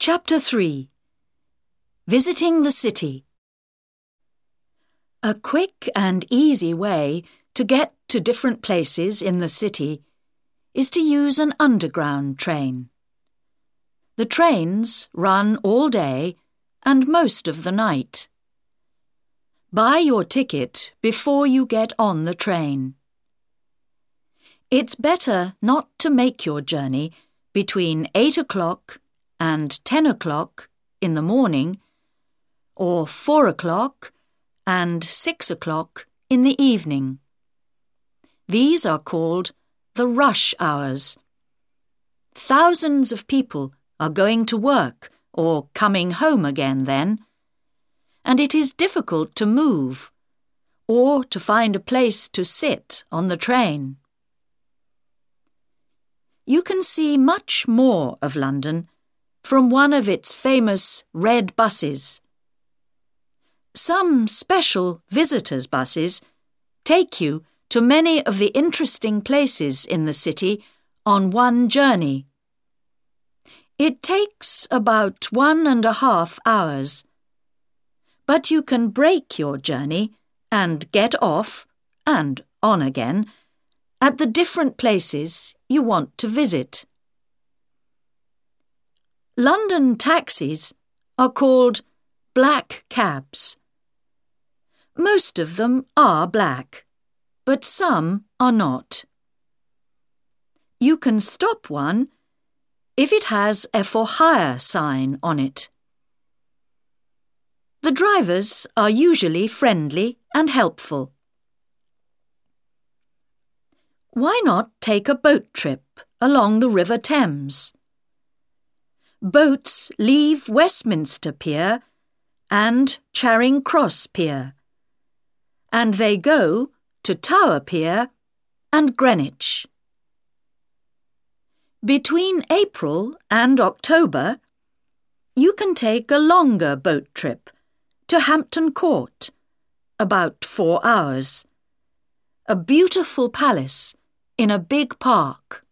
Chapter 3. Visiting the City. A quick and easy way to get to different places in the city is to use an underground train. The trains run all day and most of the night. Buy your ticket before you get on the train. It's better not to make your journey between 8 o'clock and 10 o'clock in the morning, or 4 o'clock and 6 o'clock in the evening. These are called the rush hours. Thousands of people are going to work or coming home again then, and it is difficult to move or to find a place to sit on the train. You can see much more of London from one of its famous red buses. Some special visitors' buses take you to many of the interesting places in the city on one journey. It takes about 1.5 hours, but you can break your journey and get off and on again at the different places you want to visit. London taxis are called black cabs. Most of them are black, but some are not. You can stop one if it has a for hire sign on it. The drivers are usually friendly and helpful. Why not take a boat trip along the River Thames? Boats leave Westminster Pier and Charing Cross Pier, and they go to Tower Pier and Greenwich. Between April and October, you can take a longer boat trip to Hampton Court, about 4 hours, a beautiful palace in a big park.